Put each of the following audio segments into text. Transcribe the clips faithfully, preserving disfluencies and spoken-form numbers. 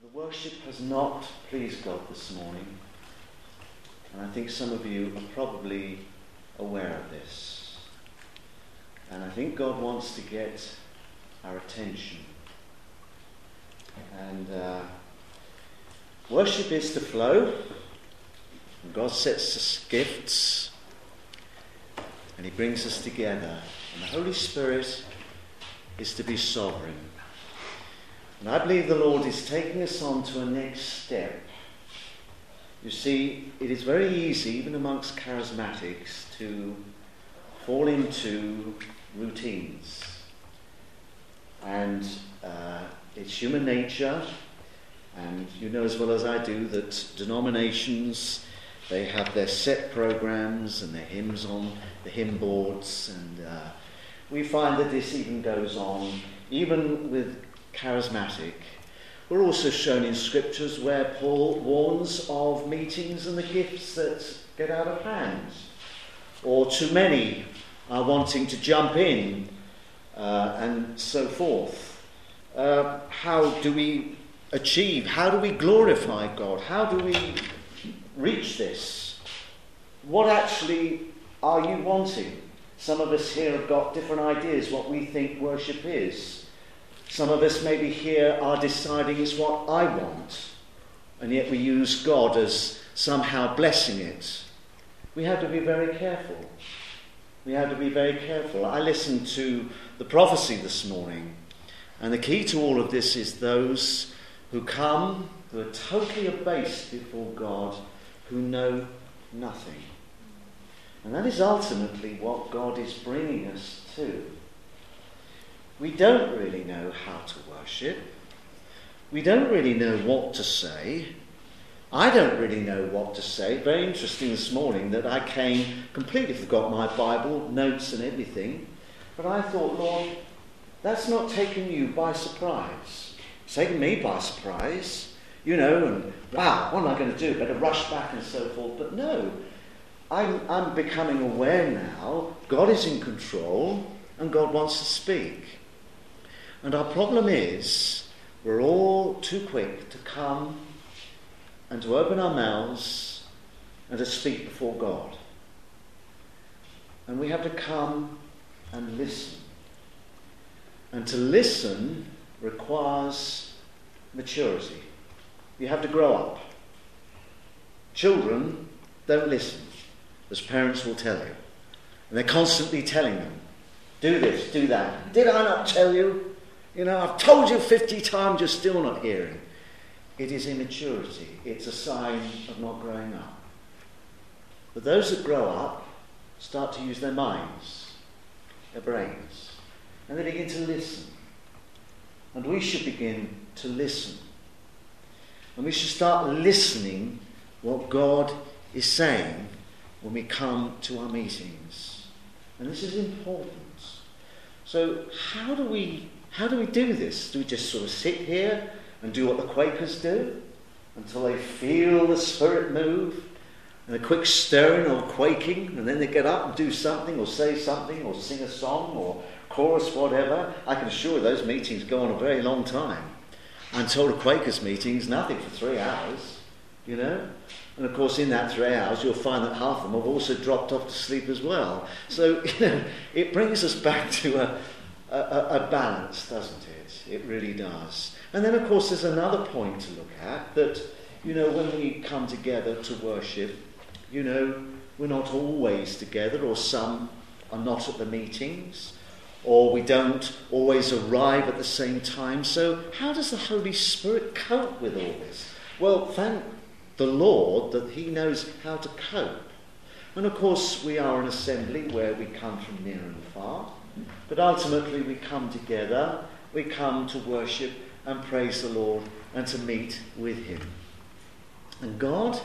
The worship has not pleased God this morning, and I think some of you are probably aware of this. And I think God wants to get our attention. And uh, worship is to flow. And God sets us gifts, and He brings us together. And the Holy Spirit is to be sovereign. And I believe the Lord is taking us on to a next step. You see, it is very easy, even amongst charismatics, to fall into routines. And uh, it's human nature, and you know as well as I do that denominations, they have their set programs and their hymns on the hymn boards, and uh, we find that this even goes on, even with charismatic. We're also shown in scriptures where Paul warns of meetings and the gifts that get out of hand, or too many are wanting to jump in, uh, and so forth. Uh, how do we achieve? How do we glorify God? How do we reach this? What actually are you wanting? Some of us here have got different ideas what we think worship is. Some of us maybe here are deciding it's what I want, and yet we use God as somehow blessing it. We have to be very careful. We have to be very careful. I listened to the prophecy this morning, and the key to all of this is those who come, who are totally abased before God, who know nothing. And that is ultimately what God is bringing us to. We don't really know how to worship. We don't really know what to say. I don't really know what to say. Very interesting this morning that I came, completely forgot my Bible, notes and everything. But I thought, Lord, that's not taken you by surprise. It's taken me by surprise. You know, and wow, what am I going to do? Better rush back and so forth. But no, I'm, I'm becoming aware now. God is in control and God wants to speak. And our problem is, we're all too quick to come and to open our mouths and to speak before God. And we have to come and listen. And to listen requires maturity. You have to grow up. Children don't listen, as parents will tell you. And they're constantly telling them, do this, do that. Did I not tell you? You know, I've told you fifty times, you're still not hearing. It is immaturity. It's a sign of not growing up. But those that grow up start to use their minds, their brains, and they begin to listen. And we should begin to listen. And we should start listening what God is saying when we come to our meetings. And this is important. So how do we how do we do this? Do we just sort of sit here and do what the Quakers do until they feel the Spirit move and a quick stirring or quaking, and then they get up and do something or say something or sing a song or chorus, whatever? I can assure you those meetings go on a very long time. Until the Quakers meetings, nothing for three hours, you know. And of course in that three hours you'll find that half of them have also dropped off to sleep as well. So, you know, it brings us back to a, a, a balance, doesn't it? It really does. And then of course there's another point to look at, that, you know, when we come together to worship, you know, we're not always together, or some are not at the meetings, or we don't always arrive at the same time. So how does the Holy Spirit cope with all this? Well, thank the Lord that He knows how to cope. And of course we are an assembly where we come from near and far, but ultimately we come together, we come to worship and praise the Lord and to meet with Him. And God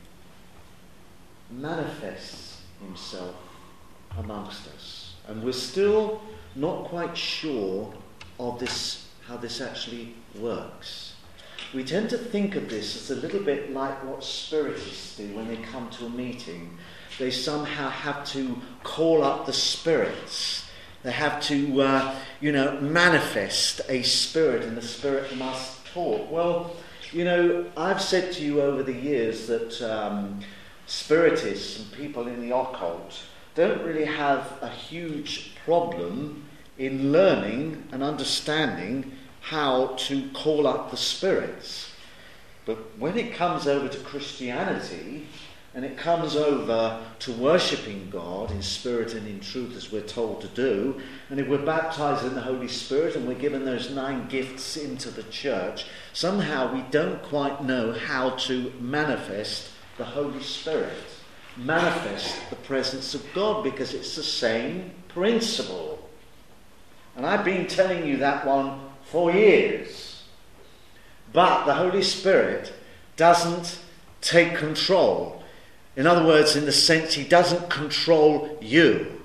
manifests Himself amongst us. And we're still not quite sure of this, how this actually works. We tend to think of this as a little bit like what spiritists do when they come to a meeting. They somehow have to call up the spirits. They have to, uh, you know, manifest a spirit, and the spirit must talk. Well, You know, I've said to you over the years that um, spiritists and people in the occult don't really have a huge problem in learning and understanding how to call up the spirits. But when it comes over to Christianity, and it comes over to worshipping God in spirit and in truth as we're told to do, and if we're baptized in the Holy Spirit and we're given those nine gifts into the church, somehow we don't quite know how to manifest the Holy Spirit, manifest the presence of God, because it's the same principle. And I've been telling you that one for years. But the Holy Spirit doesn't take control. In other words, in the sense he doesn't control you.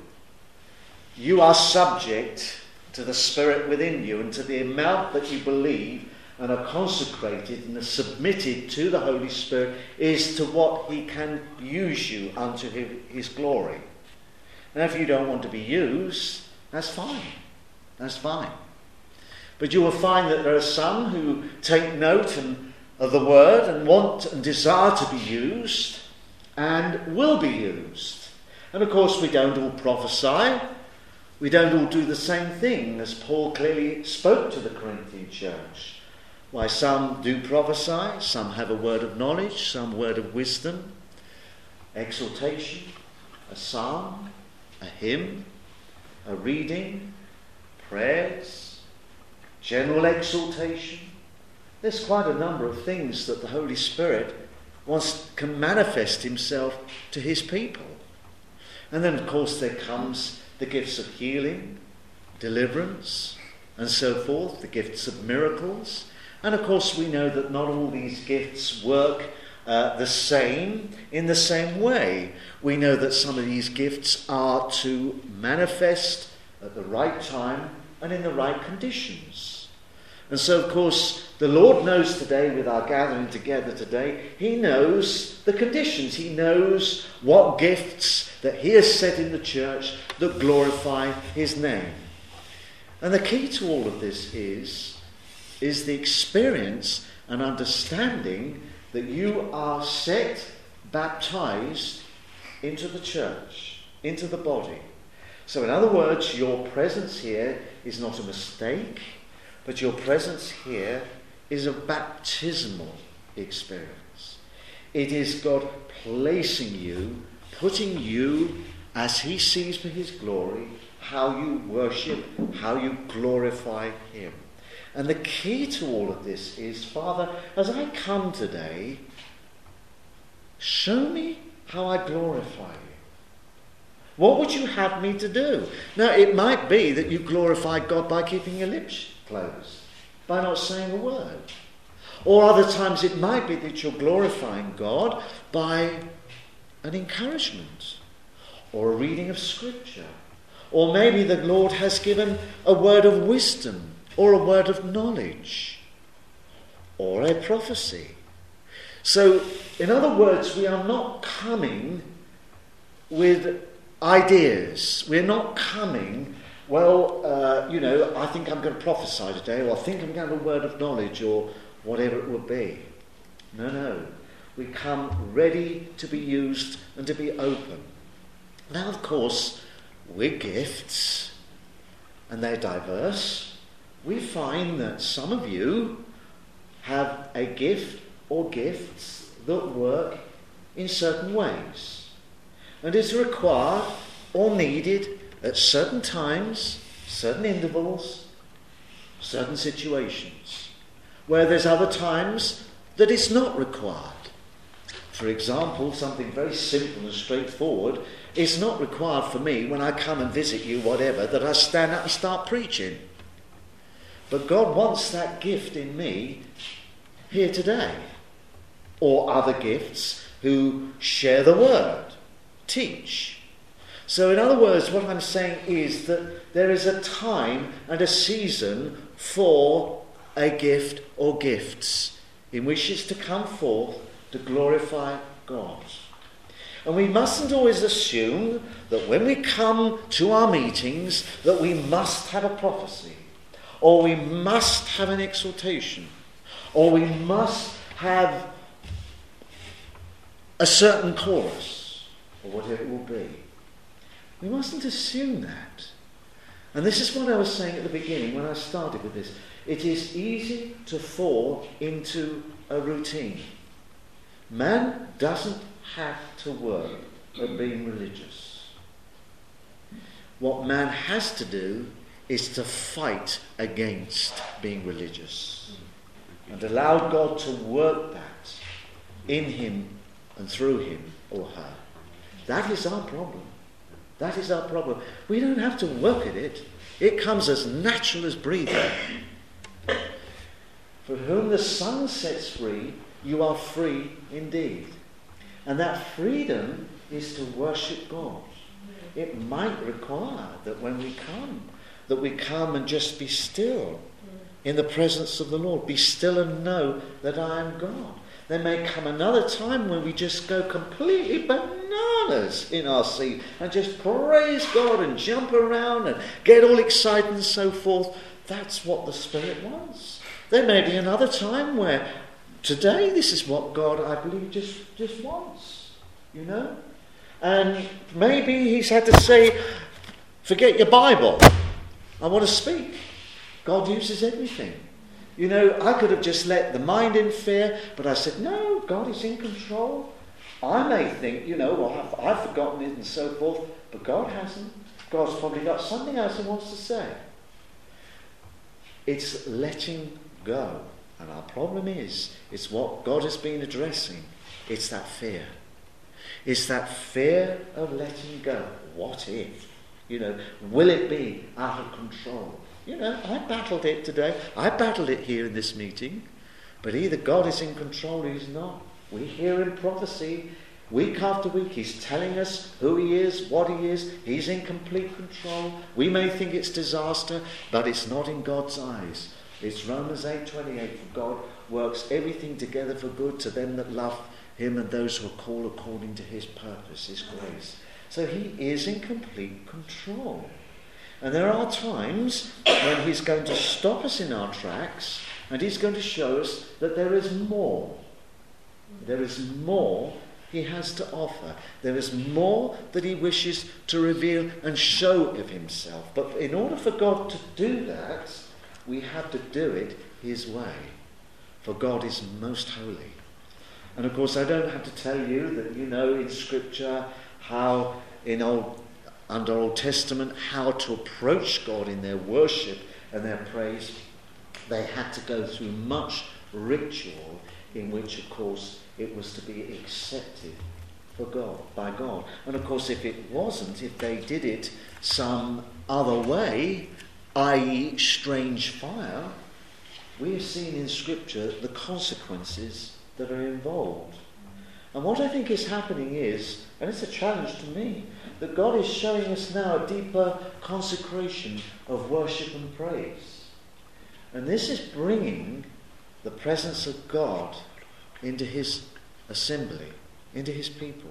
You are subject to the Spirit within you and to the amount that you believe and are consecrated and are submitted to the Holy Spirit is to what he can use you unto his glory. Now, if you don't want to be used, that's fine. That's fine. But you will find that there are some who take note and, of the word and want and desire to be used and will be used. And of course we don't all prophesy. We don't all do the same thing, as Paul clearly spoke to the Corinthian church. Why, some do prophesy, some have a word of knowledge, some word of wisdom, exhortation, a psalm, a hymn, a reading, prayers, general exhortation. There's quite a number of things that the Holy Spirit wants can manifest himself to his people. And then of course there comes the gifts of healing, deliverance, and so forth, the gifts of miracles. And of course we know that not all these gifts work uh, the same, in the same way. We know that some of these gifts are to manifest at the right time and in the right conditions. And so, of course, the Lord knows today, with our gathering together today, he knows the conditions. He knows what gifts that he has set in the church that glorify his name. And the key to all of this is, is the experience and understanding that you are set, baptized into the church, into the body. So in other words, your presence here is not a mistake, but your presence here is a baptismal experience. It is God placing you, putting you as he sees for his glory, how you worship, how you glorify him. And the key to all of this is, Father, as I come today, show me how I glorify you. What would you have me to do? Now, it might be that you glorify God by keeping your lips closed, by not saying a word. Or other times it might be that you're glorifying God by an encouragement or a reading of Scripture. Or maybe the Lord has given a word of wisdom or a word of knowledge or a prophecy. So, in other words, we are not coming with ideas. We're not coming, well, uh, you know, I think I'm going to prophesy today, or I think I'm going to have a word of knowledge, or whatever it would be. No, no. We come ready to be used and to be open. Now, of course, we're gifts, and they're diverse. We find that some of you have a gift or gifts that work in certain ways, and is required or needed at certain times, certain intervals, certain situations, where there's other times that it's not required. For example, something very simple and straightforward, it's not required for me when I come and visit you, whatever, that I stand up and start preaching. But God wants that gift in me here today. Or other gifts who share the word, teach. So in other words, what I'm saying is that there is a time and a season for a gift or gifts in which it's to come forth to glorify God. And we mustn't always assume that when we come to our meetings that we must have a prophecy, or we must have an exhortation, or we must have a certain chorus, or whatever it will be. We mustn't assume that. And this is what I was saying at the beginning when I started with this. It is easy to fall into a routine. Man doesn't have to work at being religious. What man has to do is to fight against being religious and allow God to work that in him and through him or her. That is our problem. That is our problem. We don't have to work at it. It comes as natural as breathing. For whom the Son sets free, you are free indeed. And that freedom is to worship God. It might require that when we come, that we come and just be still in the presence of the Lord. Be still and know that I am God. There may come another time when we just go completely bananas in our seat and just praise God and jump around and get all excited and so forth. That's what the Spirit wants. There may be another time where today this is what God, I believe, just, just wants, you know. And maybe he's had to say, forget your Bible. I want to speak. God uses everything. You know, I could have just let the mind in fear, but I said, no, God is in control. I may think, you know, well, I've, I've forgotten it and so forth, but God hasn't. God's probably got something else he wants to say. It's letting go. And our problem is, it's what God has been addressing. It's that fear. It's that fear of letting go. What if? You know, will it be out of control? You know, I battled it today. I battled it here in this meeting. But either God is in control or he's not. We hear in prophecy week after week. He's telling us who he is, what he is. He's in complete control. We may think it's disaster, but it's not in God's eyes. It's Romans eight twenty-eight. For God works everything together for good to them that love him and those who are called according to his purpose, his grace. So he is in complete control. And there are times when he's going to stop us in our tracks and he's going to show us that there is more. There is more he has to offer. There is more that he wishes to reveal and show of himself. But in order for God to do that, we have to do it his way. For God is most holy. And of course I don't have to tell you that you know in Scripture how in Old under Old Testament how to approach God in their worship and their praise. They had to go through much ritual in which of course it was to be accepted for God, by God. And of course if it wasn't, if they did it some other way, that is strange fire, we have seen in Scripture the consequences that are involved. And what I think is happening is, and it's a challenge to me, that God is showing us now a deeper consecration of worship and praise. And this is bringing the presence of God into his assembly, into his people.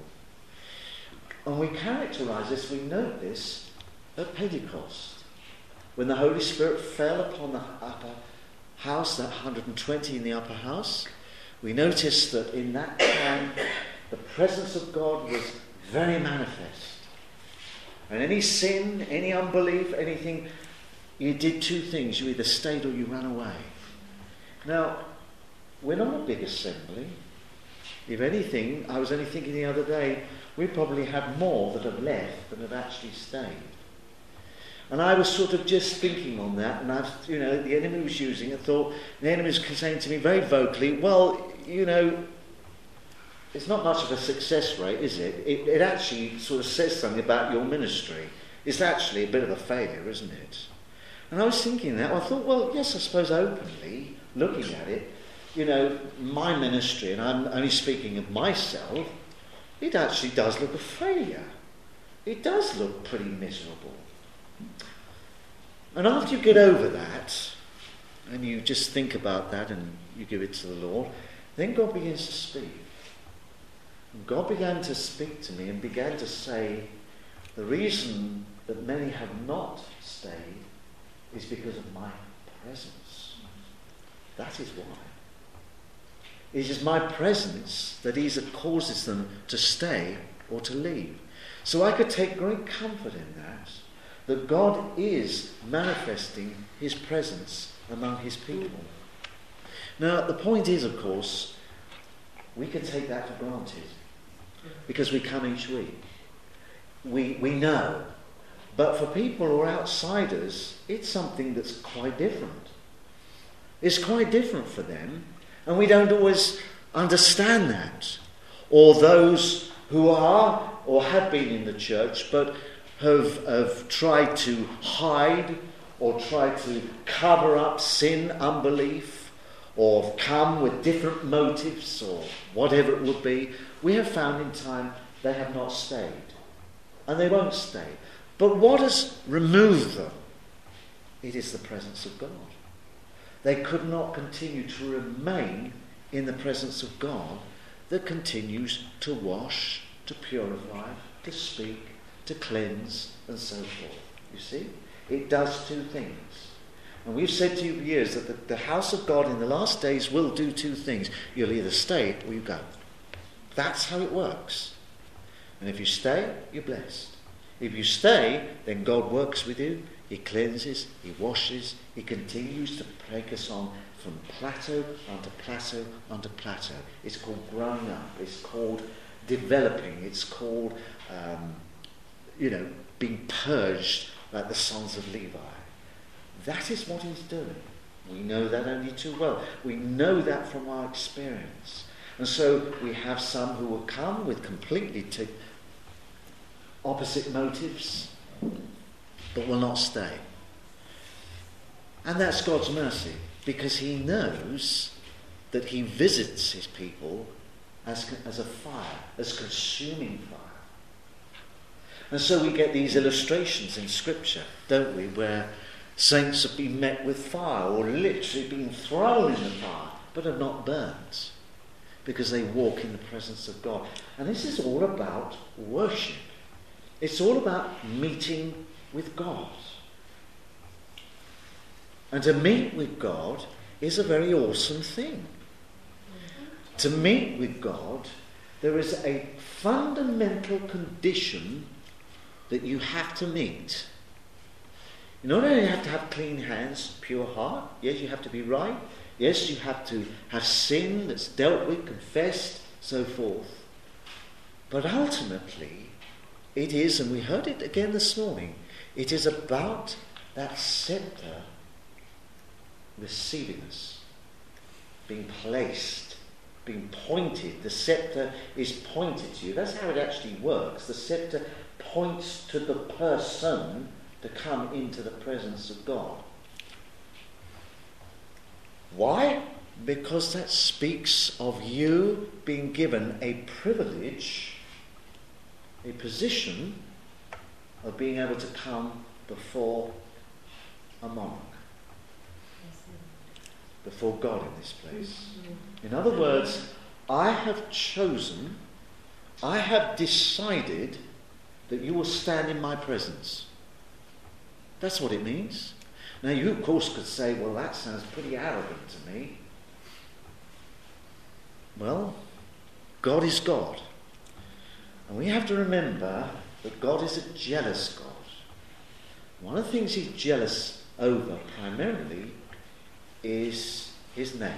And we characterize this, we note this at Pentecost, when the Holy Spirit fell upon the upper house, that one hundred twenty in the upper house. We notice that in that time the presence of God was very manifest. And any sin, any unbelief, anything, you did two things. You either stayed or you ran away. Now, we're not a big assembly. If anything, I was only thinking the other day, we probably had more that have left than have actually stayed. And I was sort of just thinking on that, and I've, you know, the enemy was using it. I thought the enemy was saying to me very vocally, well, you know, it's not much of a success rate, is it? it? It actually sort of says something about your ministry. It's actually a bit of a failure, isn't it? And I was thinking that. Well, I thought, well, yes, I suppose openly, looking at it, you know, my ministry, and I'm only speaking of myself, it actually does look a failure. It does look pretty miserable. And after you get over that, and you just think about that and you give it to the Lord, then God begins to speak. And God began to speak to me and began to say, the reason that many have not stayed is because of my presence. That is why. It is my presence that either causes them to stay or to leave. So I could take great comfort in that, that God is manifesting his presence among his people. Now, the point is, of course, we can take that for granted because we come each week. We, we know. But for people who are outsiders, it's something that's quite different. It's quite different for them, and we don't always understand that. Or those who are or have been in the church but have, have tried to hide or tried to cover up sin, unbelief, or come with different motives or whatever it would be, we have found in time they have not stayed. And they won't stay. But what has removed them? It is the presence of God. They could not continue to remain in the presence of God that continues to wash, to purify, to speak, to cleanse, and so forth. You see? It does two things. And we've said to you for years that the, the house of God in the last days will do two things. You'll either stay or you go. That's how it works. And if you stay, you're blessed. If you stay, then God works with you. He cleanses, he washes, he continues to take us on from plateau onto plateau onto plateau. It's called growing up. It's called developing. It's called, um, you know, being purged like the sons of Levi. That is what he's doing. We know that only too well. We know that from our experience. And so we have some who will come with completely t- opposite motives, but will not stay. And that's God's mercy, because he knows that he visits his people as, as a fire, as consuming fire. And so we get these illustrations in Scripture, don't we, where saints have been met with fire, or literally been thrown in the fire, but are not burnt, because they walk in the presence of God. And this is all about worship. It's all about meeting with God. And to meet with God is a very awesome thing. To meet with God, there is a fundamental condition that you have to meet. You not only have to have clean hands, pure heart. Yes, you have to be right. Yes, you have to have sin that's dealt with, confessed, so forth. But ultimately, it is, and we heard it again this morning, it is about that scepter receiving us, being placed, being pointed. The scepter is pointed to you. That's how it actually works. The scepter points to the person to come into the presence of God. Why? Because that speaks of you being given a privilege, a position of being able to come before a monarch, before God in this place. In other words, I have chosen, I have decided that you will stand in my presence. That's what it means. Now you of course could say, well, that sounds pretty arrogant to me. Well, God is God. And we have to remember that God is a jealous God. One of the things he's jealous over primarily is his name,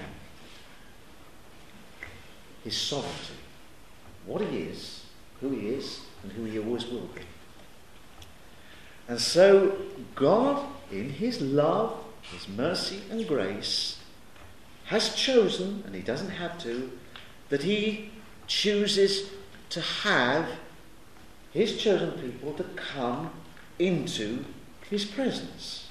his sovereignty, what he is, who he is, and who he always will be. And so God, in his love, his mercy and grace, has chosen, and he doesn't have to, that he chooses to have his chosen people to come into his presence.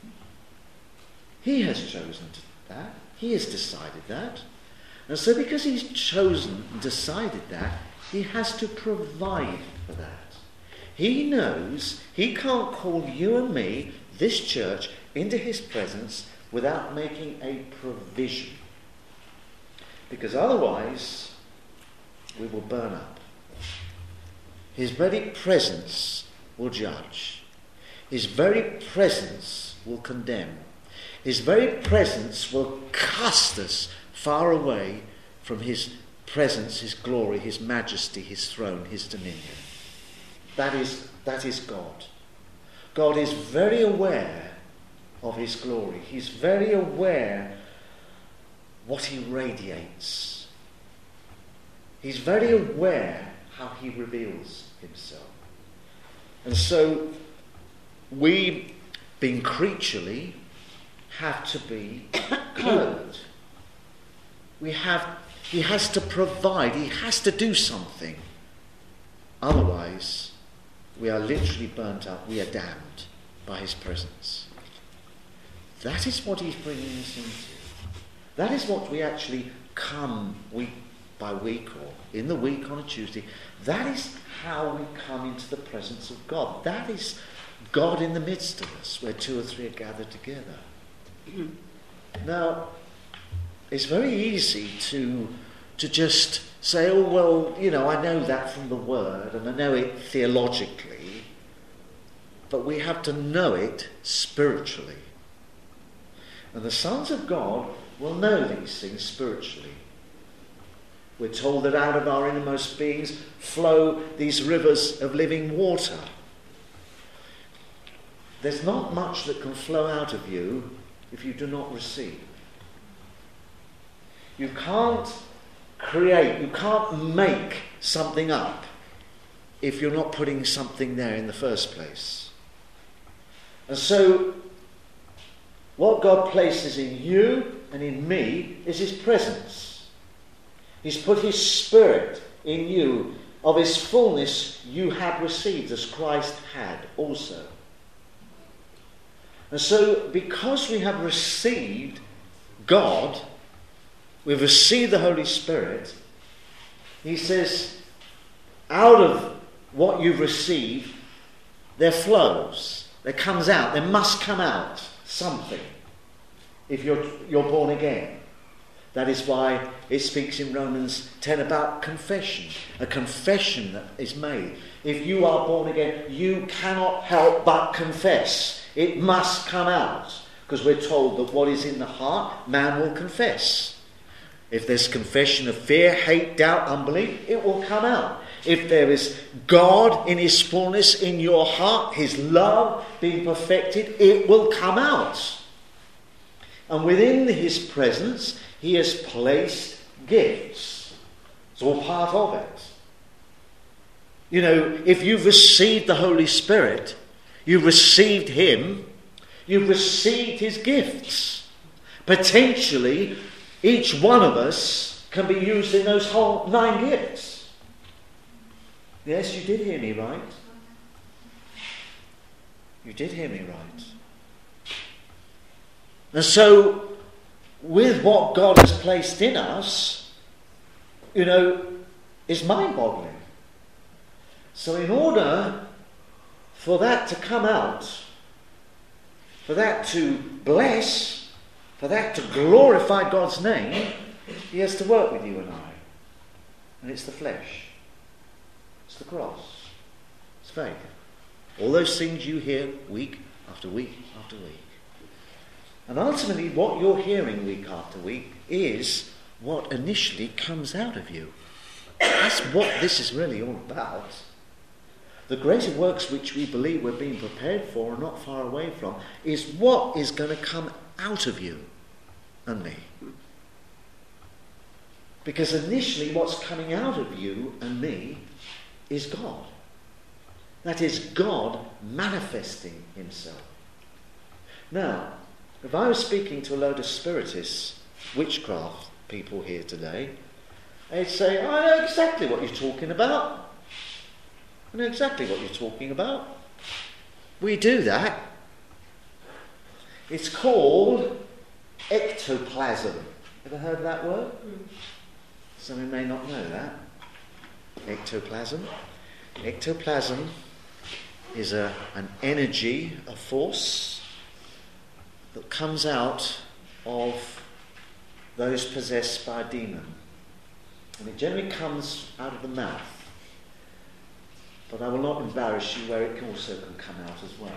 He has chosen that. He has decided that. And so because he's chosen and decided that, he has to provide for that. He knows he can't call you and me, this church, into his presence without making a provision. Because otherwise, we will burn up. His very presence will judge. His very presence will condemn. His very presence will cast us far away from his presence, his glory, his majesty, his throne, his dominion. That is, that is God. God is very aware of his glory. He's very aware what he radiates. He's very aware how he reveals himself. And so we, being creaturely, have to be clothed. We have, he has to provide, he has to do something. Otherwise, we are literally burnt up, we are damned by his presence. That is what he's bringing us into. That is what we actually come week by week, or in the week on a Tuesday. That is how we come into the presence of God. That is God in the midst of us, where two or three are gathered together. Now, it's very easy to to just say, oh, well, you know, I know that from the Word, and I know it theologically, but we have to know it spiritually. And the sons of God will know these things spiritually. We're told that out of our innermost beings flow these rivers of living water. There's not much that can flow out of you if you do not receive. You can't create, you can't make something up if you're not putting something there in the first place. And so, what God places in you and in me is his presence. He's put his Spirit in you. Of his fullness you have received, as Christ had also. And so, because we have received God, we've received the Holy Spirit, he says, out of what you've received, there flows, there comes out, there must come out something if you're, you're born again. That is why it speaks in Romans ten about confession, a confession that is made. If you are born again, you cannot help but confess. It must come out, because we're told that what is in the heart, man will confess. If there's confession of fear, hate, doubt, unbelief, it will come out. If there is God in his fullness in your heart, his love being perfected, it will come out. And within his presence, he has placed gifts. It's all part of it. You know, if you've received the Holy Spirit, you've received him, you've received his gifts. Potentially, each one of us can be used in those whole nine gifts. Yes, you did hear me right. You did hear me right. And so, with what God has placed in us, you know, is mind-boggling. So in order for that to come out, for that to bless, for that to glorify God's name, he has to work with you and I. And it's the flesh. It's the cross. It's faith. All those things you hear week after week after week. And ultimately what you're hearing week after week is what initially comes out of you. That's what this is really all about. The greater works which we believe we're being prepared for and not far away from is what is going to come out of you and me. Because initially what's coming out of you and me is God. That is God manifesting himself. Now, if I was speaking to a load of spiritists, witchcraft people here today, they'd say, I know exactly what you're talking about. I know exactly what you're talking about. We do that. It's called ectoplasm. Ever heard of that word? Some of you may not know that. Ectoplasm. Ectoplasm is a, an energy, a force that comes out of those possessed by a demon. And it generally comes out of the mouth. But I will not embarrass you where it can also can come out as well.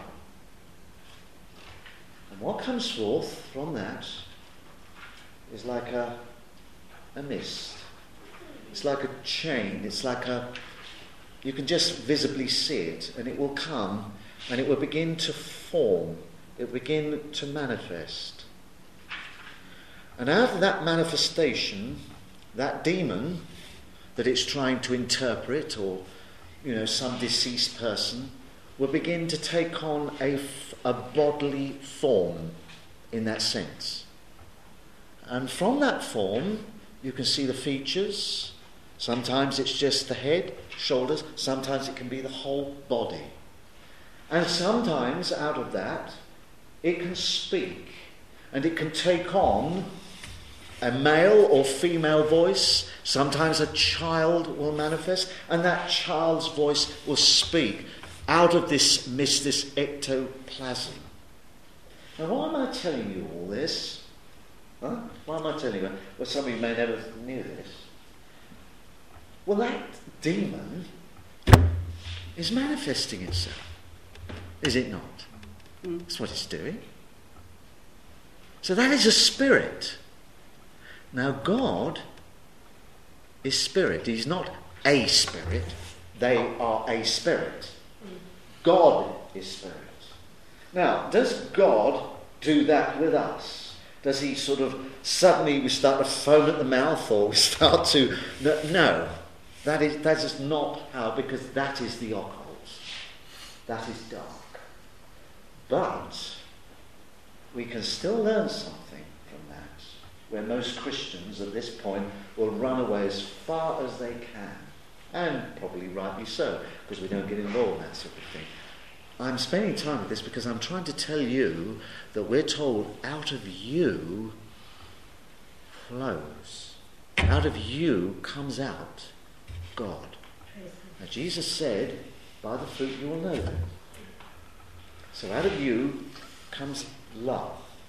And what comes forth from that is like a, a mist. It's like a chain. It's like a, you can just visibly see it, and it will come and it will begin to form. It will begin to manifest. And out of that manifestation, that demon that it's trying to interpret, or, you know, some deceased person, will begin to take on a, a bodily form in that sense. And from that form, you can see the features. Sometimes it's just the head, shoulders. Sometimes it can be the whole body. And sometimes out of that, it can speak. And it can take on a male or female voice. Sometimes a child will manifest, and that child's voice will speak out of this mist, this ectoplasm. Now, why am I telling you all this? Huh? Why am I telling you? Well, some of you may never knew this. Well, that demon is manifesting itself, is it not? Mm. That's what it's doing. So that is a spirit. Now, God is spirit. He's not a spirit. They are a spirit. God is spirit. Now, does God do that with us? Does he sort of suddenly we start to foam at the mouth, or we start to... No, no. That is, that is not how, because that is the occult. That is dark. But we can still learn something from that, where most Christians at this point will run away as far as they can, and probably rightly so, because we don't get involved in that sort of thing. I'm spending time with this because I'm trying to tell you that we're told out of you flows. Out of you comes out God. Now Jesus said, by the fruit you will know them. So out of you comes love.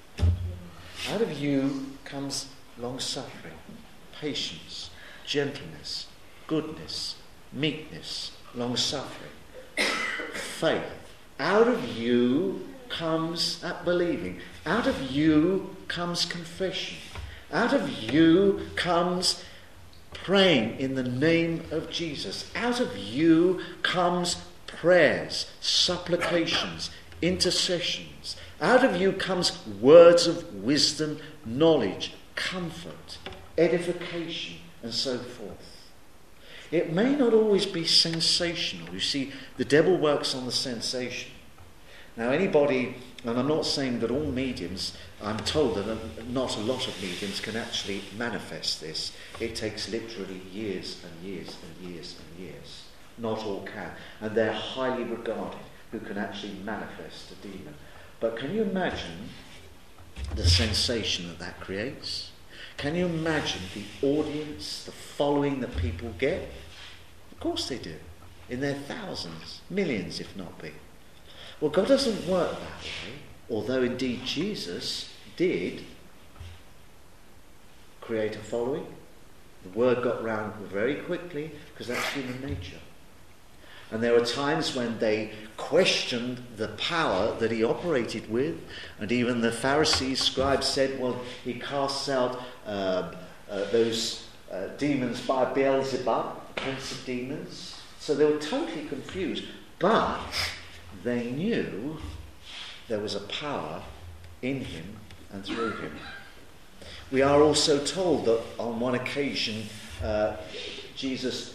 Out of you comes long-suffering, patience, gentleness, goodness, meekness, long-suffering, faith. Out of you comes that believing. Out of you comes confession. Out of you comes praying in the name of Jesus. Out of you comes prayers, supplications, intercessions. Out of you comes words of wisdom, knowledge, comfort, edification, and so forth. It may not always be sensational. You see, the devil works on the sensation. Now, anybody, and I'm not saying that all mediums, I'm told that not a lot of mediums can actually manifest this. It takes literally years and years and years and years. Not all can. And they're highly regarded who can actually manifest a demon. But can you imagine the sensation that that creates? Can you imagine the audience, the following that people get? Of course they do. In their thousands, millions if not be. Well, God doesn't work that way, although indeed Jesus did create a following. The word got round very quickly because that's human nature. And there were times when they questioned the power that he operated with, and even the Pharisees, scribes said, well, he casts out uh, uh, those uh, demons by Beelzebub, prince of demons. So they were totally confused, but they knew there was a power in him and through him. We are also told that on one occasion uh, Jesus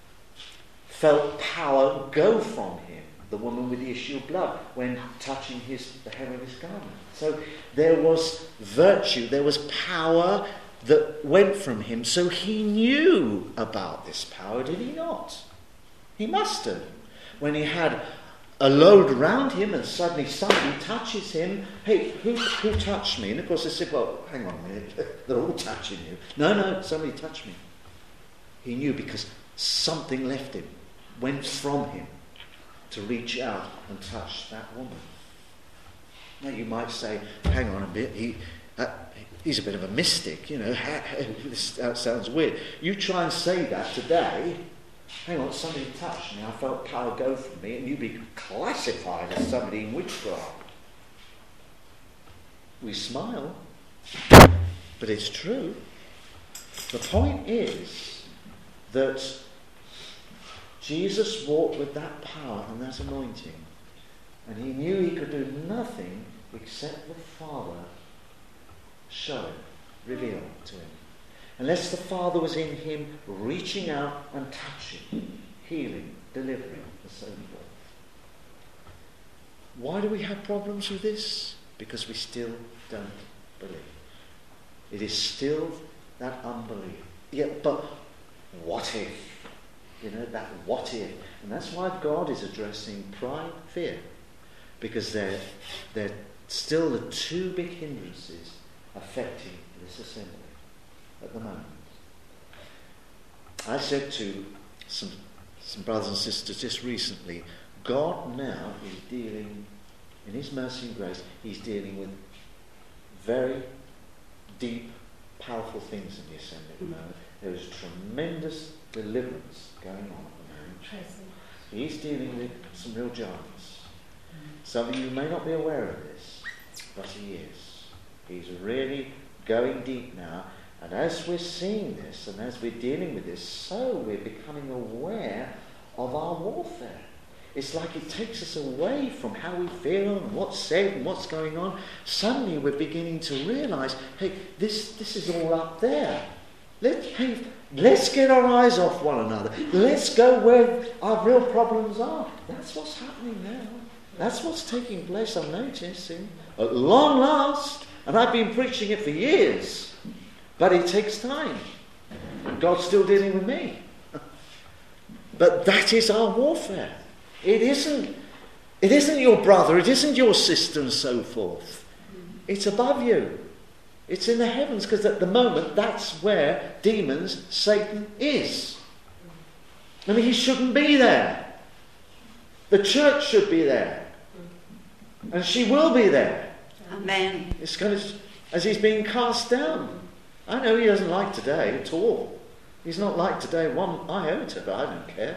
felt power go from him, the woman with the issue of blood, when touching his the hem of his garment. So there was virtue, there was power that went from him. So he knew about this power, did he not? He must have. When he had a load around him and suddenly somebody touches him, hey, who, who touched me? And of course they said, well, hang on a minute, they're all touching you. No, no, somebody touched me. He knew because something left him, went from him to reach out and touch that woman. Now you might say, hang on a bit, he, uh, he's a bit of a mystic, you know, this that sounds weird. You try and say that today, hang on, somebody touched me, I felt power go from me, and you'd be classified as somebody in witchcraft. We smile, but it's true. The point is that Jesus walked with that power and that anointing, and he knew he could do nothing except the Father show him, reveal to him. Unless the Father was in him, reaching out and touching, healing, delivering, and so forth. Why do we have problems with this? Because we still don't believe. It is still that unbelief. Yeah, but what if? You know, that what if. And that's why God is addressing pride, fear. Because they're, they're still the two big hindrances affecting this assembly at the moment. I said to some, some brothers and sisters just recently, God now is dealing, in his mercy and grace, he's dealing with very deep, powerful things in the assembly at the moment. There is tremendous deliverance going on at the moment. He's dealing with some real giants. Some of you may not be aware of this, but he is. He's really going deep now. And as we're seeing this, and as we're dealing with this, so we're becoming aware of our warfare. It's like it takes us away from how we feel and what's said and what's going on. Suddenly we're beginning to realise, hey, this, this is all up there. Let, hey, let's get our eyes off one another. Let's go where our real problems are. That's what's happening now. That's what's taking place, I'm noticing. At long last, and I've been preaching it for years, but it takes time. God's still dealing with me. But that is our warfare. It isn't, it isn't your brother, it isn't your sister and so forth. It's above you. It's in the heavens, because at the moment that's where demons, Satan is. I mean, he shouldn't be there. The church should be there. And she will be there. Amen. It's kind of as he's being cast down. I know he doesn't like today at all. He's not like today one iota, but I don't care.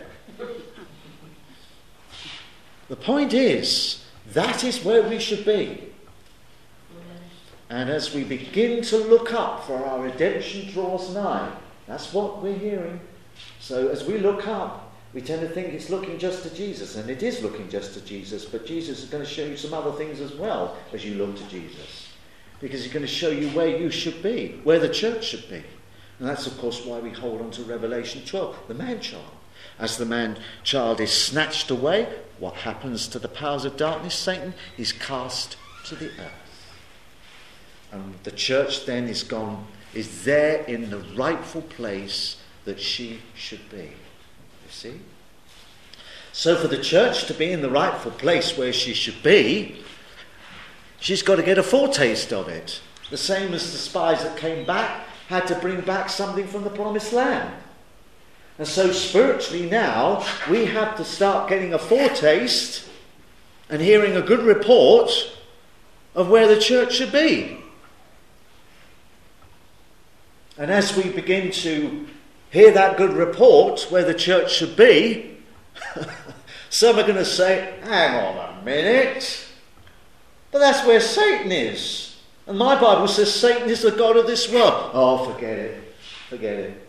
The point is, that is where we should be. And as we begin to look up, for our redemption draws nigh. That's what we're hearing. So as we look up, we tend to think it's looking just to Jesus, and it is looking just to Jesus, but Jesus is going to show you some other things as well as you look to Jesus. Because he's going to show you where you should be, where the church should be. And that's, of course, why we hold on to Revelation twelve, the man-child. As the man-child is snatched away, what happens to the powers of darkness? Satan is cast to the earth. And the church then is gone, is there in the rightful place that she should be. You see? So for the church to be in the rightful place where she should be, she's got to get a foretaste of it. The same as the spies that came back had to bring back something from the promised land. And so spiritually now, we have to start getting a foretaste and hearing a good report of where the church should be. And as we begin to hear that good report where the church should be, some are going to say, hang on a minute, but that's where Satan is. And my Bible says Satan is the god of this world. Oh, forget it. Forget it.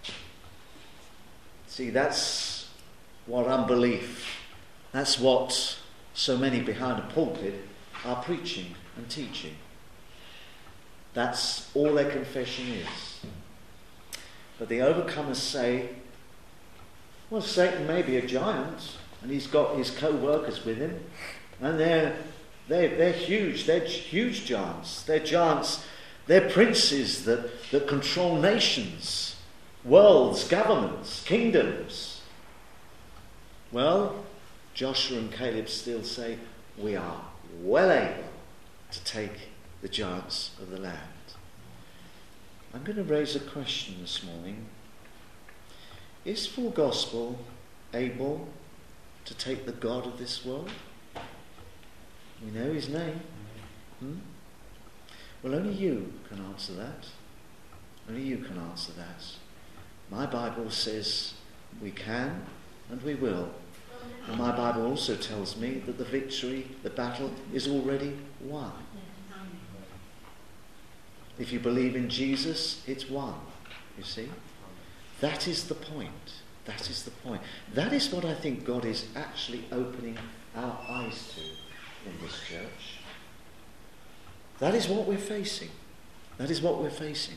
See, that's what unbelief, that's what so many behind a pulpit are preaching and teaching. That's all their confession is. But the overcomers say, well, Satan may be a giant, and he's got his co-workers with him, and they're, they're, they're huge, they're huge giants. They're giants, they're princes that, that control nations, worlds, governments, kingdoms. Well, Joshua and Caleb still say, we are well able to take the giants of the land. I'm going to raise a question this morning. Is Full Gospel able to take the god of this world? We know his name. Hmm? Well, only you can answer that. Only you can answer that. My Bible says we can and we will. And my Bible also tells me that the victory, the battle, is already won. If you believe in Jesus, it's won. You see? That is the point. That is the point. That is what I think God is actually opening our eyes to in this church. That is what we're facing. That is what we're facing.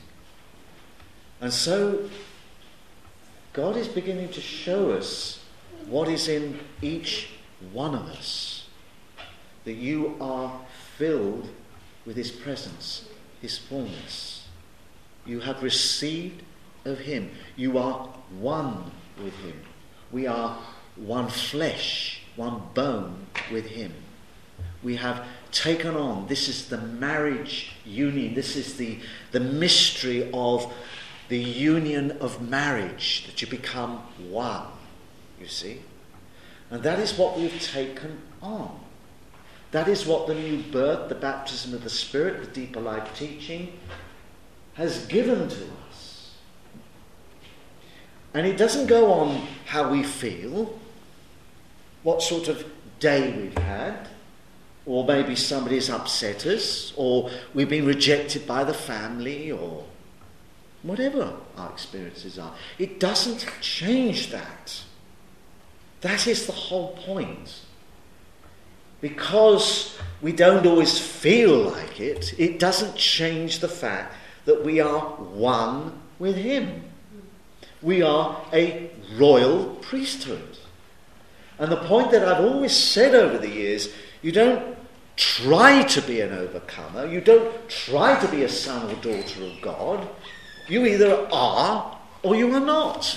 And so, God is beginning to show us what is in each one of us. That you are filled with His presence, His fullness. You have received of Him. You are one with Him. We are one flesh, one bone with Him. We have taken on, this is the marriage union, this is the, the mystery of the union of marriage, that you become one, you see. And that is what we've taken on. That is what the new birth, the baptism of the Spirit, the deeper life teaching has given to us. And it doesn't go on how we feel, what sort of day we've had, or maybe somebody's upset us, or we've been rejected by the family, or whatever our experiences are. It doesn't change that. That is the whole point. Because we don't always feel like it, it doesn't change the fact that we are one with Him. We are a royal priesthood. And the point that I've always said over the years, you don't try to be an overcomer, you don't try to be a son or daughter of God. You either are or you are not.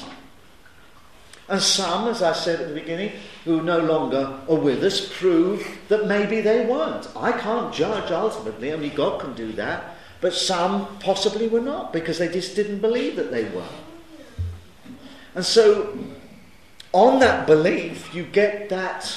And some, as I said at the beginning, who no longer are with us, prove that maybe they weren't. I can't judge ultimately, only God can do that. But some possibly were not, because they just didn't believe that they were. And so, on that belief, you get that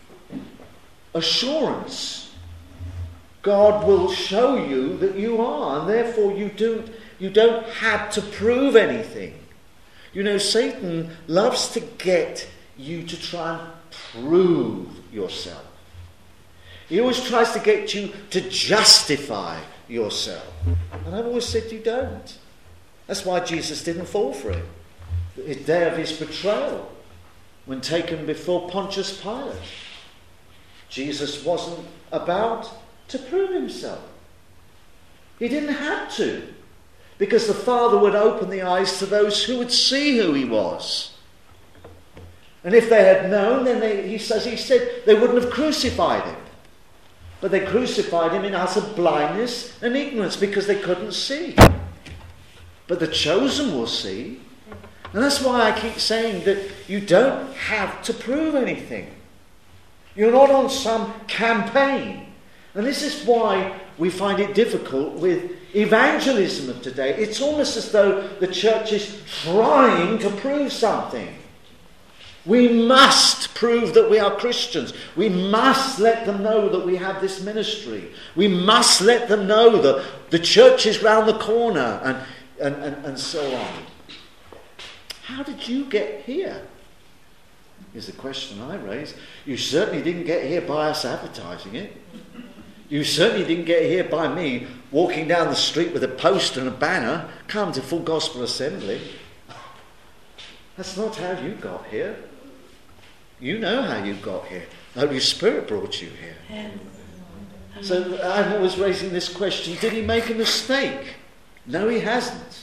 assurance. God will show you that you are, and therefore you don't, you don't have to prove anything. You know, Satan loves to get you to try and prove yourself. He always tries to get you to justify yourself. And I've always said you don't. That's why Jesus didn't fall for it. The day of his betrayal, when taken before Pontius Pilate, Jesus wasn't about to prove himself. He didn't have to, because the Father would open the eyes to those who would see who he was. And if they had known, then they, he says, he said they wouldn't have crucified him. But they crucified him in utter blindness and ignorance because they couldn't see. But the chosen will see. And that's why I keep saying that you don't have to prove anything. You're not on some campaign. And this is why we find it difficult with evangelism of today. It's almost as though the church is trying to prove something. We must prove that we are Christians. We must let them know that we have this ministry. We must let them know that the church is round the corner, and, and, and, and so on. How did you get here? Is the question I raise. You certainly didn't get here by us advertising it. You certainly didn't get here by me walking down the street with a poster and a banner, come to Full Gospel Assembly. That's not how you got here. You know how you got here. The Holy Spirit brought you here. So I'm always raising this question, did he make a mistake? No, he hasn't.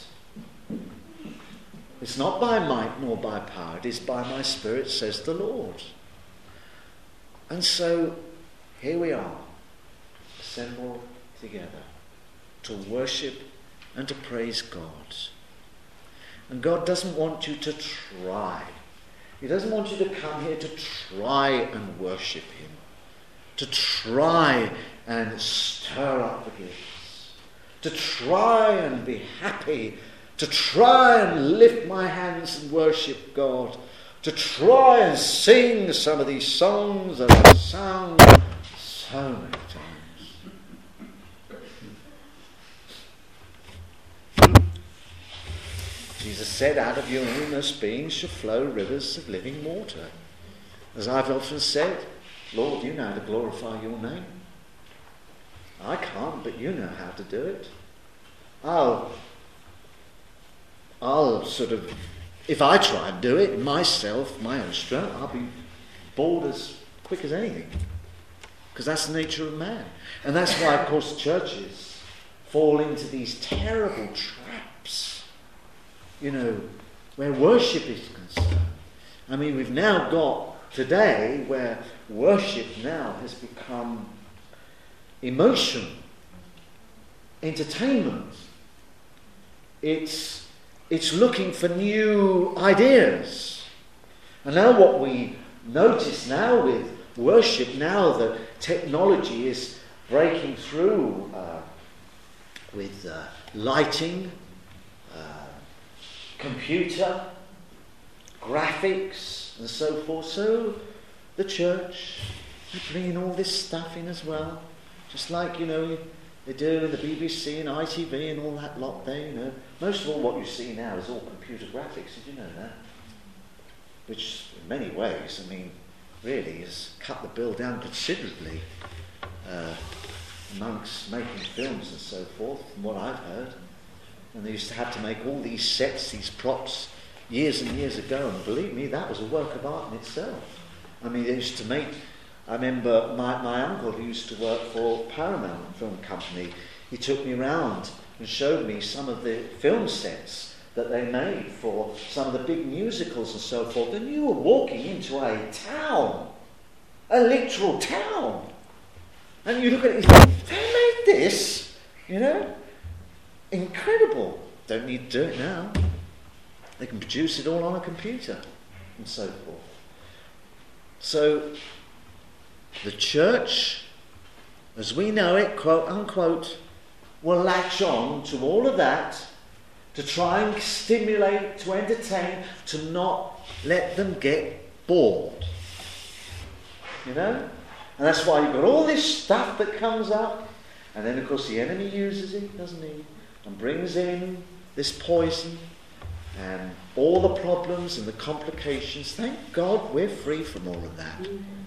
It's not by might nor by power, it is by my Spirit, says the Lord. And so, here we are, assembled together to worship and to praise God. And God doesn't want you to try. He doesn't want you to come here to try and worship him, to try and stir up the gifts, to try and be happy, to try and lift my hands and worship God, to try and sing some of these songs that I've sung so many times. Jesus said, out of your innermost being shall flow rivers of living water. As I've often said, Lord, you know how to glorify your name. I can't, but you know how to do it. I'll I'll sort of, if I try and do it myself, my own strength, I'll be bored as quick as anything. Because that's the nature of man. And that's why, of course, churches fall into these terrible traps, you know, where worship is concerned. I mean, we've now got today where worship now has become emotion, entertainment. It's, it's looking for new ideas. And now what we notice now with worship, now that technology is breaking through uh, with uh, lighting, uh, computer, graphics and so forth. So the church, they're bringing all this stuff in as well. Just like, you know, they do the B B C and I T V and all that lot there, you know. Most of all what you see now is all computer graphics. Did you know that? Which in many ways, I mean, really has cut the bill down considerably uh, amongst making films and so forth, from what I've heard. And they used to have to make all these sets, these props, years and years ago, and believe me, that was a work of art in itself. I mean, they used to make, I remember my, my uncle who used to work for Paramount Film Company, he took me around and showed me some of the film sets that they made for some of the big musicals and so forth, and you were walking into a town, a literal town, and you look at it and think, they made this, you know? Incredible. Don't need to do it now. They can produce it all on a computer and so forth. So, the church, as we know it, quote unquote, will latch on to all of that to try and stimulate, to entertain, to not let them get bored. You know? And that's why you've got all this stuff that comes up, and then of course the enemy uses it, doesn't he? And brings in this poison and all the problems and the complications. Thank God we're free from all of that.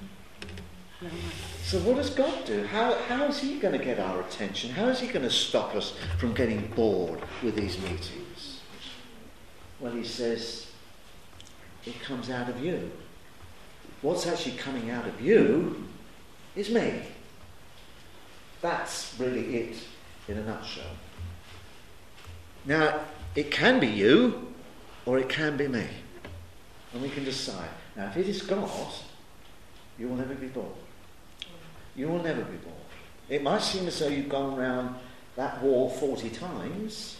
So what does God do? How, how is he going to get our attention? How is he going to stop us from getting bored with these meetings? Well, he says, it comes out of you. What's actually coming out of you is me. That's really it in a nutshell. Now, it can be you, or it can be me. And we can decide. Now, if it is God, you will never be bored. You will never be bored. It might seem as though you've gone round that wall forty times,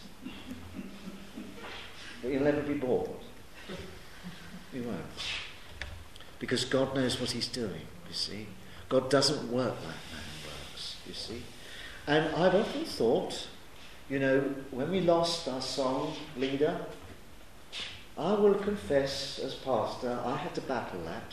but you'll never be bored. You won't. Because God knows what he's doing, you see. God doesn't work like man works, you see. And I've often thought, you know, when we lost our song leader, I will confess as pastor, I had to battle that.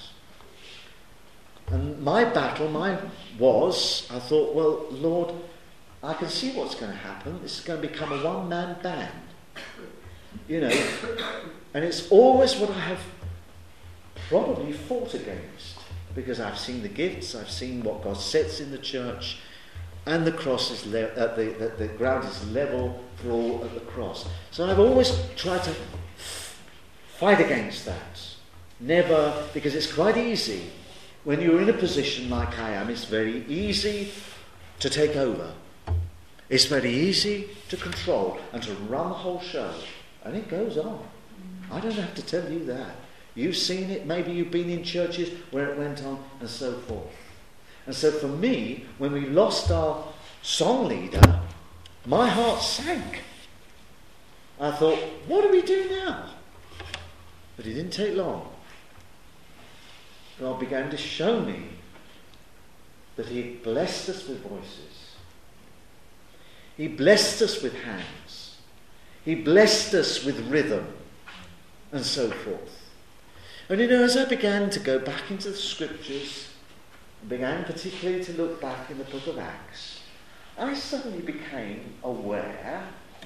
And my battle, mine was, I thought, well, Lord, I can see what's going to happen. This is going to become a one-man band. You know, and it's always what I have probably fought against, because I've seen the gifts, I've seen what God sets in the church, and the cross is le- uh, the, the, the ground is level for all at the cross. So I've always tried to f- fight against that. Never, because it's quite easy. When you're in a position like I am, it's very easy to take over. It's very easy to control and to run the whole show. And it goes on. I don't have to tell you that. You've seen it, maybe you've been in churches where it went on and so forth. And so for me, when we lost our song leader, my heart sank. I thought, what do we do now? But it didn't take long. God began to show me that he had blessed us with voices. He blessed us with hands. He blessed us with rhythm and so forth. And you know, as I began to go back into the scriptures, I began particularly to look back in the book of Acts, I suddenly became aware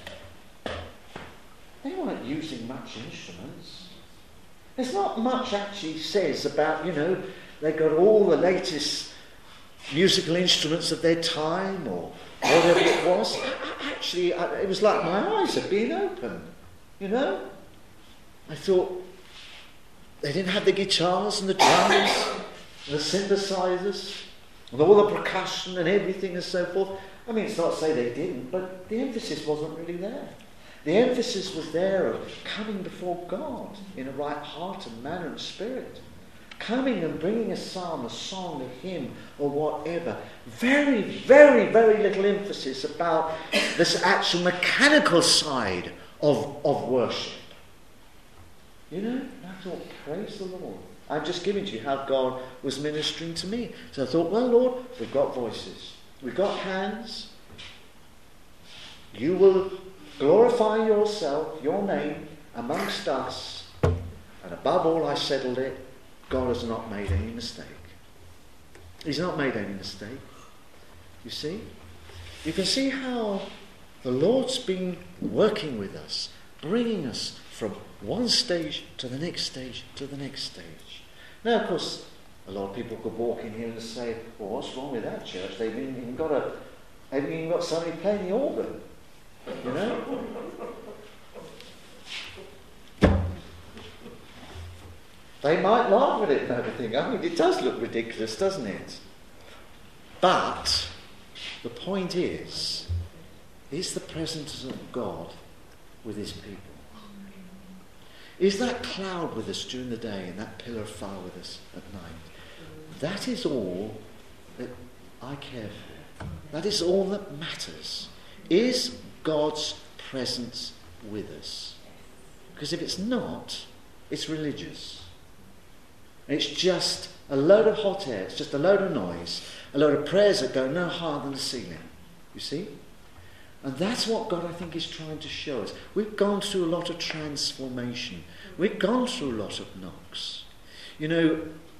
they weren't using much instruments. There's not much actually says about, you know, they got all the latest musical instruments of their time or whatever it was. Actually, it was like my eyes had been opened. You know? I thought, they didn't have the guitars and the drums and the synthesizers and all the percussion and everything and so forth. I mean, it's not to say they didn't, but the emphasis wasn't really there. The emphasis was there of coming before God in a right heart and manner and spirit. Coming and bringing a psalm, a song, a hymn, or whatever. Very, very, very little emphasis about this actual mechanical side of, of worship. You know, I thought, praise the Lord. I'm just giving to you how God was ministering to me. So I thought, well, Lord, we've got voices. We've got hands. You will glorify yourself, your name, amongst us. And above all, I settled it. God has not made any mistake. He's not made any mistake. You see? You can see how the Lord's been working with us, bringing us from one stage to the next stage to the next stage. Now, of course, a lot of people could walk in here and say, well, what's wrong with that church? They've even got a, they've even got somebody playing the organ. You know? They might laugh at it and everything. I mean, it does look ridiculous, doesn't it? But the point is, is the presence of God with his people? Is that cloud with us during the day and that pillar of fire with us at night? That is all that I care for. That is all that matters. Is God's presence with us? Because if it's not, it's religious. It's just a load of hot air, it's just a load of noise, a load of prayers that go no higher than the ceiling. You see? And that's what God, I think, is trying to show us. We've gone through a lot of transformation. We've gone through a lot of knocks. You know,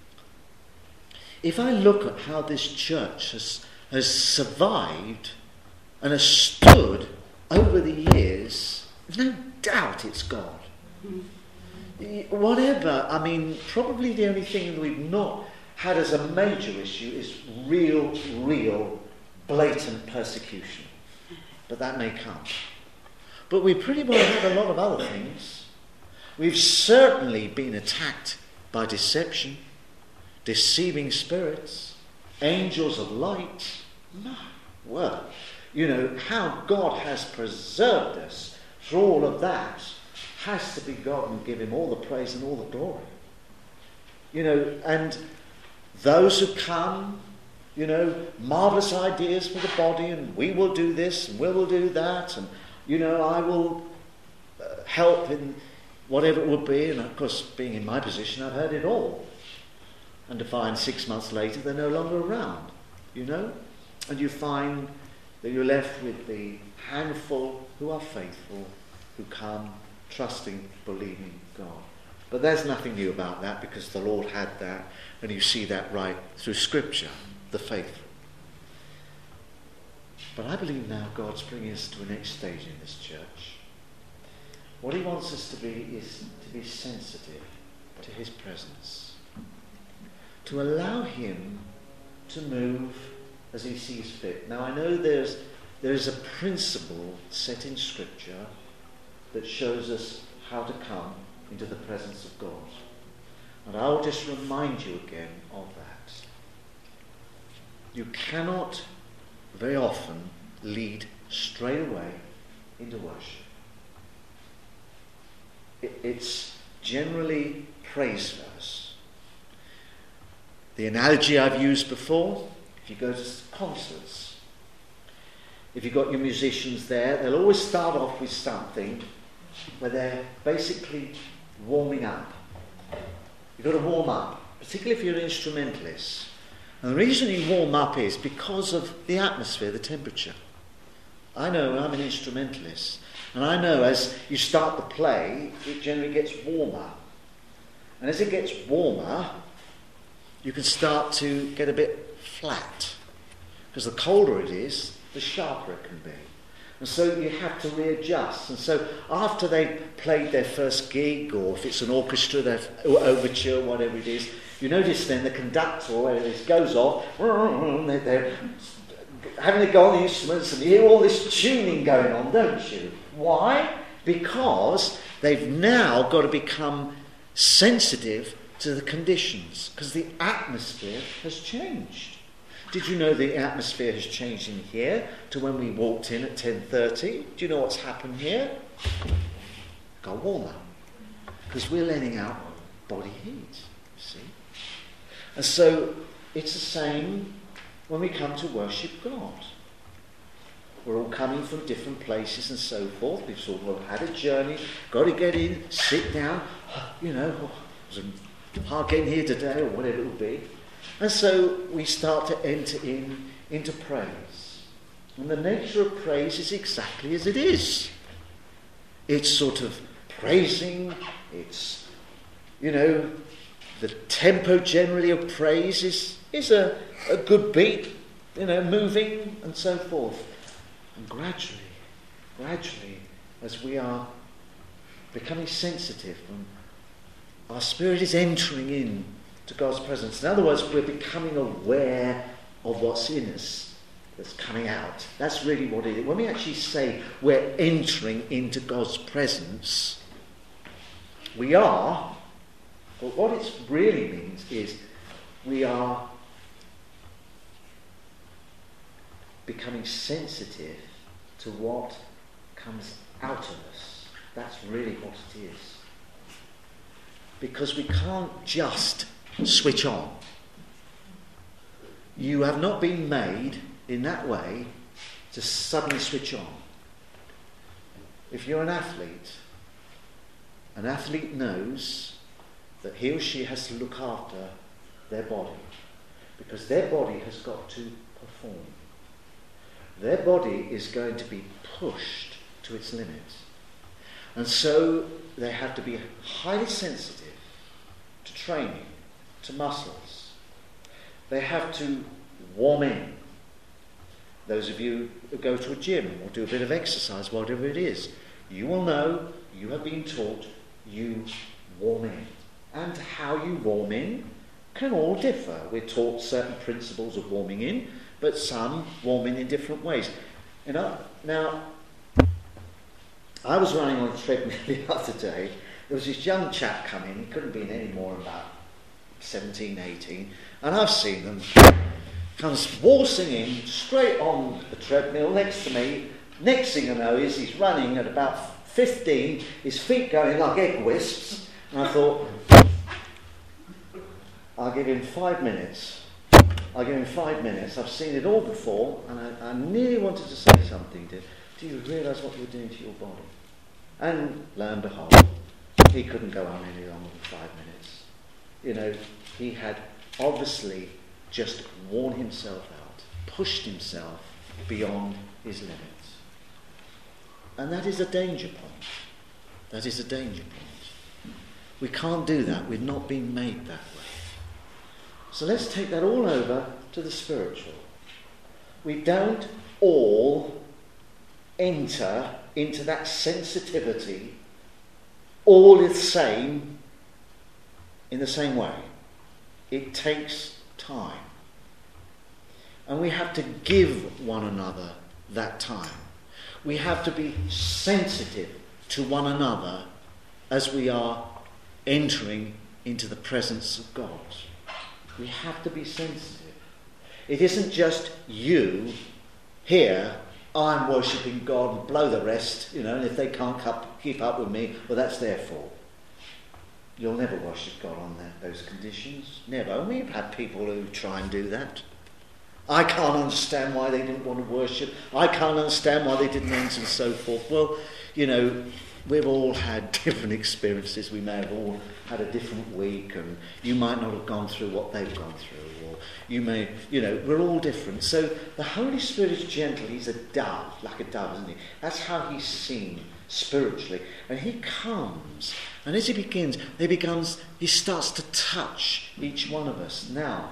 if I look at how this church has, has survived and has stood over the years, there's no doubt it's God. Whatever, I mean, probably the only thing that we've not had as a major issue is real, real, blatant persecution. But that may come. But we pretty well had a lot of other things. We've certainly been attacked by deception, deceiving spirits, angels of light. My word. You know, how God has preserved us through all of that has to be God, and give him all the praise and all the glory. You know, and those who come, you know, marvellous ideas for the body, and we will do this and we will do that, and, you know, I will uh, help in whatever it would be. And of course, being in my position, I've heard it all. And to find six months later they're no longer around, you know. And you find that you're left with the handful who are faithful, who come trusting, believing God. But there's nothing new about that, because the Lord had that, and you see that right through Scripture, the faithful. But I believe now God's bringing us to a next stage in this church. What he wants us to be is to be sensitive to his presence, to allow him to move as he sees fit. Now, I know there's there is a principle set in Scripture that shows us how to come into the presence of God. And I'll just remind you again of that. You cannot very often lead straight away into worship. It, it's generally praise verse. The analogy I've used before, if you go to concerts, if you've got your musicians there, they'll always start off with something where they're basically warming up. You've got to warm up, particularly if you're an instrumentalist. And the reason you warm up is because of the atmosphere, the temperature. I know, I'm an instrumentalist, and I know as you start to play, it generally gets warmer. And as it gets warmer, you can start to get a bit flat. Because the colder it is, the sharper it can be. And so you have to readjust. And so after they've played their first gig, or if it's an orchestra, their overture, whatever it is, you notice then the conductor, or whatever it is, goes off, they're having to go on the instruments, and you hear all this tuning going on, don't you? Why? Because They've now got to become sensitive to the conditions because the atmosphere has changed. Did you know the atmosphere has changed in here to when we walked in at ten thirty? Do you know what's happened here? Got warmer because we're letting out body heat, you see. And so it's the same when we come to worship God. We're all coming from different places and so forth. We've sort of had a journey, got to get in, sit down, you know, oh, it was hard getting here today or whatever it will be. And so we start to enter in into praise. And the nature of praise is exactly as it is. It's sort of praising, it's, you know, the tempo generally of praise is, is a, a good beat, you know, moving and so forth. And gradually, gradually, as we are becoming sensitive, and our spirit is entering in to God's presence. In other words, we're becoming aware of what's in us that's coming out. That's really what it is. When we actually say we're entering into God's presence, we are, but what it really means is we are becoming sensitive to what comes out of us. That's really what it is. Because we can't just switch on. You have not been made in that way to suddenly switch on. If you're an athlete, an athlete knows that he or she has to look after their body because their body has got to perform. Their body is going to be pushed to its limits. And so they have to be highly sensitive to training, to muscles. They have to warm in. Those of you who go to a gym or do a bit of exercise, whatever it is, you will know, you have been taught, you warm in. And how you warm in can all differ. We're taught certain principles of warming in, but some warm in in different ways. You know, now, I was running on a treadmill the other day. There was this young chap come in. He couldn't have been any more than about seventeen, eighteen. And I've seen them. Comes waltzing in, straight on the treadmill next to me. Next thing I know is he's running at about fifteen, his feet going like egg wisps. And I thought, I'll give him five minutes. I'll give him five minutes. I've seen it all before, and I, I nearly wanted to say something to him. Do you realise what you're doing to your body? And lo and behold, he couldn't go on any longer than five minutes. You know, he had obviously just worn himself out, pushed himself beyond his limits. And that is a danger point. That is a danger point. We can't do that. We've not been made that way. So let's take that all over to the spiritual. We don't all enter into that sensitivity all the same in the same way. It takes time. And we have to give one another that time. We have to be sensitive to one another as we are entering into the presence of God. We have to be sensitive. It isn't just you here, I'm worshipping God and blow the rest, you know, and if they can't keep up with me, well, that's their fault. You'll never worship God on that, those conditions. Never. And we've had people who try and do that. I can't understand why they didn't want to worship. I can't understand why they didn't enter and so forth. Well, you know, we've all had different experiences. We may have all had a different week, and you might not have gone through what they've gone through, or you may, you know, we're all different. So the Holy Spirit is gentle. He's a dove, like a dove, isn't he? That's how he's seen spiritually. And he comes, and as he begins, he becomes, he starts to touch each one of us. Now,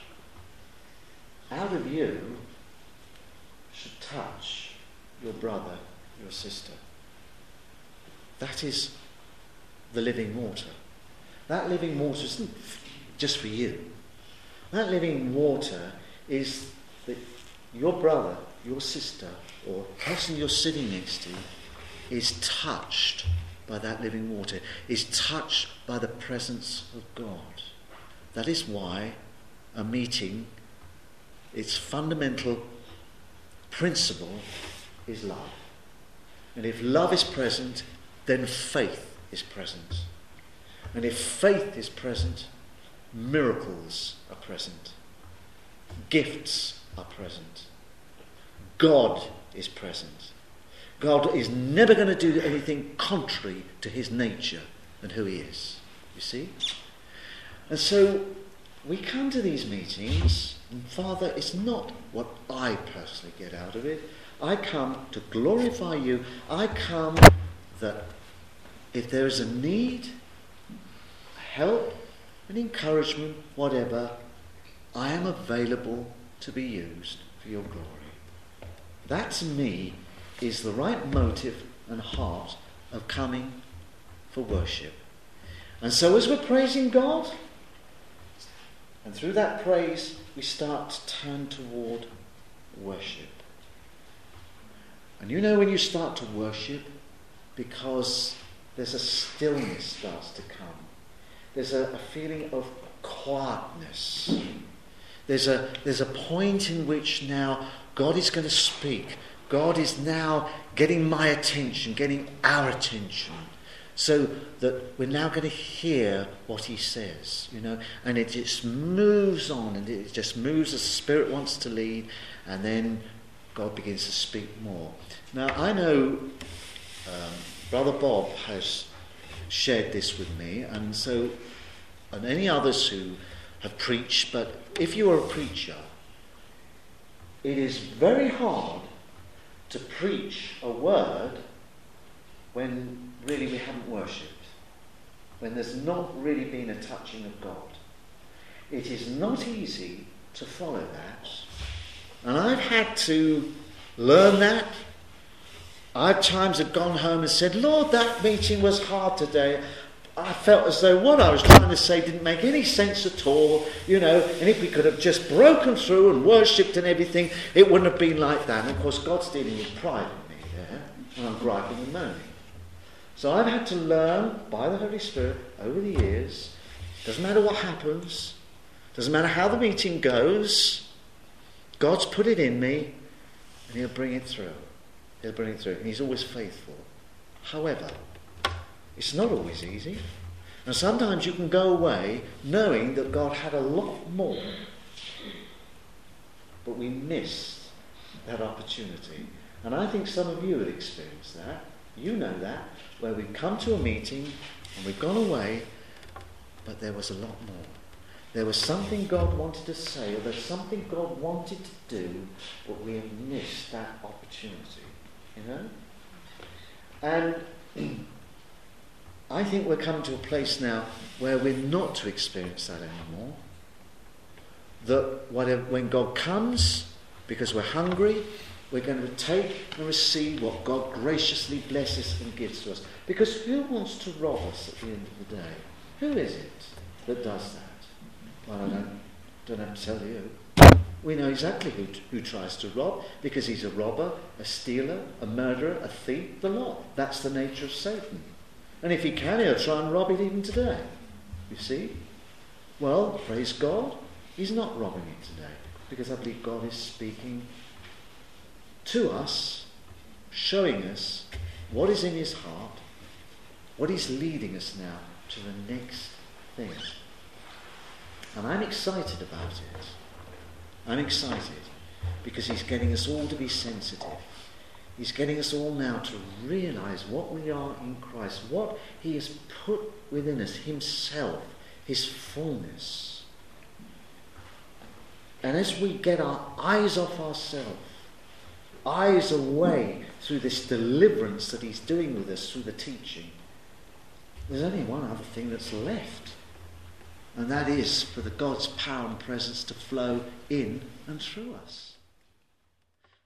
out of you should touch your brother, your sister. That is the living water. That living water isn't just for you. That living water is that your brother, your sister, or the person you're sitting next to is touched by that living water, is touched by the presence of God. That is why a meeting, its fundamental principle is love. And if love is present, then faith is present. And if faith is present, miracles are present. Gifts are present. God is present. God is never going to do anything contrary to his nature and who he is. You see? And so we come to these meetings, and Father, it's not what I personally get out of it. I come to glorify you. I come that if there is a need, help, an encouragement, whatever, I am available to be used for your glory. That to me is the right motive and heart of coming for worship. And so as we're praising God, and through that praise we start to turn toward worship. And you know when you start to worship, because there's a stillness starts to come. There's a, a feeling of quietness. There's a, there's a point in which now God is going to speak. God is now getting my attention, getting our attention, so that we're now going to hear what he says, you know, and it just moves on, and it just moves as the Spirit wants to lead, and then God begins to speak more. Now, I know um, Brother Bob has shared this with me, and so, and any others who have preached, but if you are a preacher, it is very hard to preach a word when really we haven't worshipped, when there's not really been a touching of God. It is not easy to follow that. And I've had to learn that. I've times have gone home and said, Lord, that meeting was hard today. I felt as though what I was trying to say didn't make any sense at all, you know, and if we could have just broken through and worshipped and everything, it wouldn't have been like that. And of course, God's dealing with pride in me there, and I'm griping and moaning. So I've had to learn by the Holy Spirit over the years, doesn't matter what happens, doesn't matter how the meeting goes, God's put it in me, and he'll bring it through. He'll bring it through, and he's always faithful. However, it's not always easy. And sometimes you can go away knowing that God had a lot more. But we missed that opportunity. And I think some of you have experienced that. You know that. Where we've come to a meeting and we've gone away, but there was a lot more. There was something God wanted to say, or there's something God wanted to do, but we have missed that opportunity. You know? And I think we're coming to a place now where we're not to experience that anymore. That whatever, when God comes, because we're hungry, we're going to take and receive what God graciously blesses and gives to us. Because who wants to rob us at the end of the day? Who is it that does that? Well, I don't, don't have to tell you. We know exactly who, who tries to rob, because he's a robber, a stealer, a murderer, a thief, the lot. That's the nature of Satan. And if he can, he'll try and rob it even today. You see? Well, praise God, he's not robbing it today, because I believe God is speaking to us, showing us what is in his heart, what he's leading us now to the next thing. And I'm excited about it. I'm excited because he's getting us all to be sensitive. He's getting us all now to realise what we are in Christ, what he has put within us, himself, his fullness. And as we get our eyes off ourselves, eyes away through this deliverance that he's doing with us through the teaching, there's only one other thing that's left. And that is for the God's power and presence to flow in and through us.